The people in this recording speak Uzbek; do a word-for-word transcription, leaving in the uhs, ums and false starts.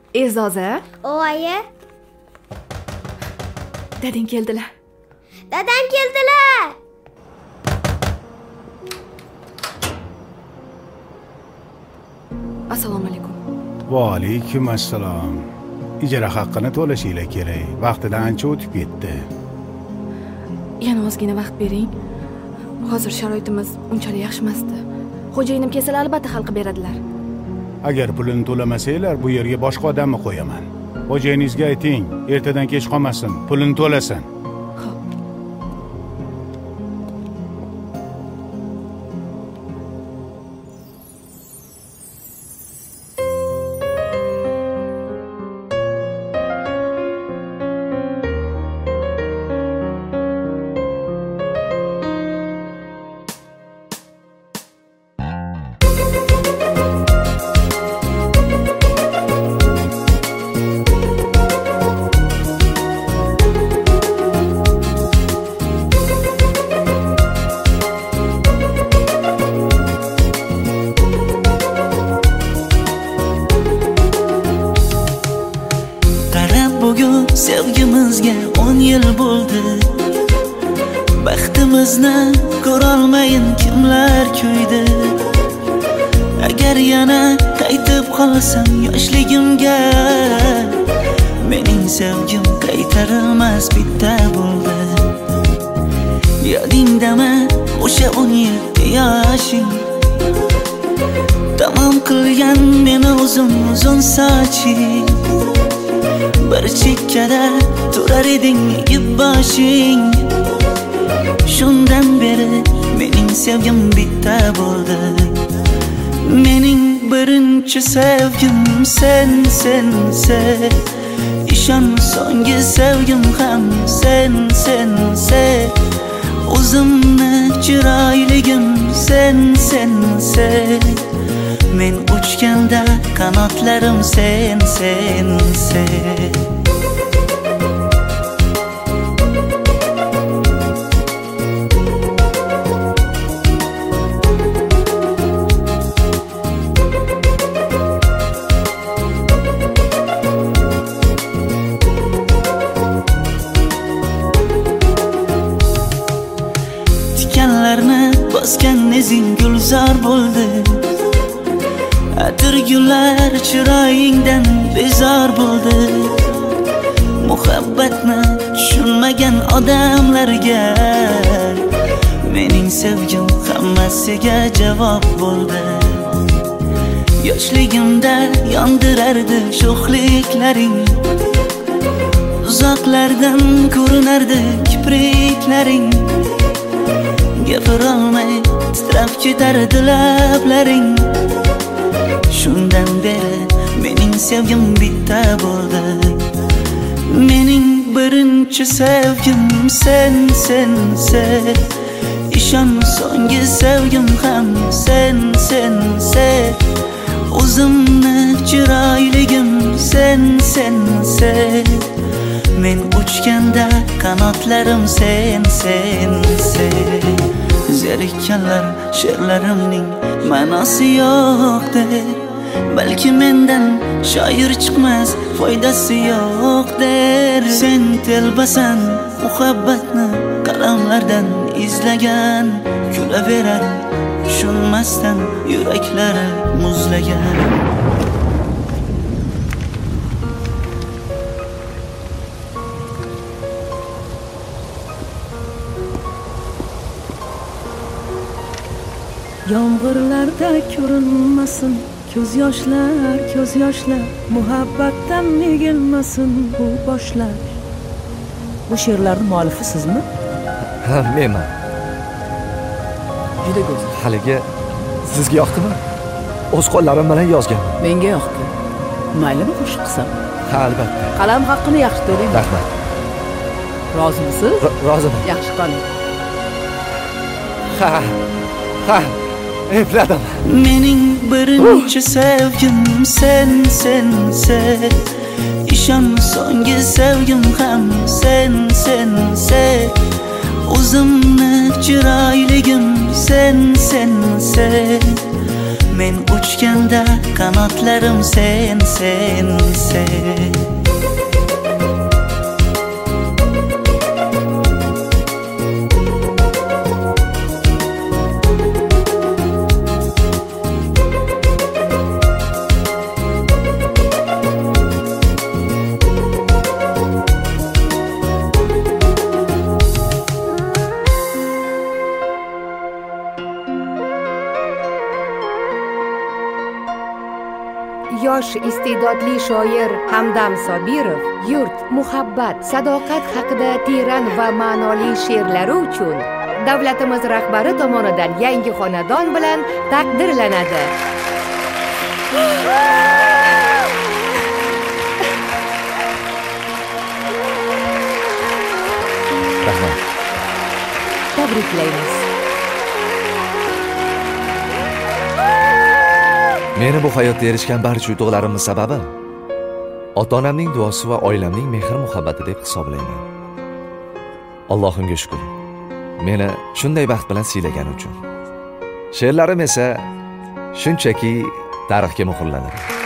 E'zoza? Oyi. Dadang keldilar. Dadam keldilar. Assalomu alaykum. Va alaykum assalom. Ijara haqqini to'lashinglar kerak. Vaqtidan ancha o'tib ketdi. Yana ozgina vaqt bering. Hozir sharoitimiz unchalik yaxshi emasdi. Xo'jayinim kelsa albatta hal qilib beradilar. Agar pulini to'lamasanglar, bu yerga boshqa odamni qo'yaman. Xo'jayinizga ayting, ertadan kech qolmasin, pulini to'lasin. Sevgimizga on yil bo'ldi. Baxtimizni ko'rolmayin kimlar kuydi. Agar yana qaytib qolsam yoshligimga, mening sevgim qaytarilmas bitta bo'ldi. Yodingdami o'sha o'n yetti yoshing? Tamom qilgan meni uzun uzun soching. Bir chekkada turar eding egib boshing. Shundan beri mening sevgim bitta bo'ldi. Mening birinchi sevgim sen sen sen. İshon so'nggi sevgim ham sen sen sen. O'zimni chiroyligim sen sen sen. Men uchganda qanotlarim sen sen sen. Tikanlarni bosgan izing gulzor bo'ldi. Atir gullar chiroyingdan bezor bo'ldi. Muhabbatni tushunmagan odamlarga mening sevgim hammasiga javob bo'ldi. Yoshligimda yondirardi sho'xliklaring. Uzoqlardan ko'rinardi kipriklaring. Gapirolmay titrab ketardi lablaring. Shundan beri mening sevgim bitta bo'ldi. Mening birinchi sevgim sen sen sen. İshon so'nggi sevgim ham sen sen sen. O'zimni chiroyligim sen sen sen. Men uchganda qanotlarim sen sen sen. Zerikkanlar she'rlarimning ma'nosi yo'qdi. Balki mendan shoir chiqmas, foydasi yo'q der. Sen telbasan muhabbatni qalamlardan izlagan. Kulaverar tushunmasdan yuraklari muzlagan. Yomg'irlarda ko'rinmasin ko'z yoshlar, ko'z yoshlar. Muhabbatdan egilmasin bu boshlar. Bu she'rlarning muallifi sizmi? Ha, menman. Juda go'zal. Haligi sizga yoqdimi? O'z qo'llarim bilan yozgan. Menga yoqdi. Maylimi qo'shiq qilsam? Ha, albatta. Qalam haqqini yaxshi to'layman. Rahmat. Rozimisiz? Roziman. Yaxshi qoling. Ha. Ha. Epladim. Mening birinchi sevgim sen sen sen. İshon so'nggi sevgim ham sen sen sen. O'zimni chiroyligim sen sen sen. men uchganda qanotlarim sen sen sen. Yosh iste'dodli shoir Hamdam Sobirov yurt, muhabbat, sadoqat haqida teran va ma'noli she'rlari uchun davlatimiz rahbari tomonidan yangi xonadon bilan taqdirlanadi. Rahmat. Tabriklaymiz. Meni bu hayotda erishgan barcha yutuqlarimning sababi ota-onamning duosi va oilamning mehr muhabbati deb hisoblayman. Allohimga shukr. Meni shunday baxt bilan siylagani uchun. She'rlarim esa shunchaki tarixga muhrlanadi.